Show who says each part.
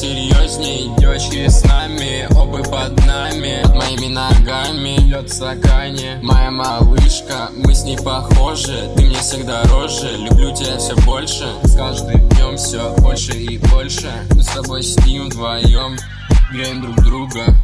Speaker 1: посерьезней. Девочки с нами, обувь под нами, под моими ногами лед в стакане. Моя малышка, мы с ней похожи, ты мне всегда роже. Люблю тебя все больше, с каждым днем все больше и больше. Мы с тобой сидим вдвоем, греем друг друга.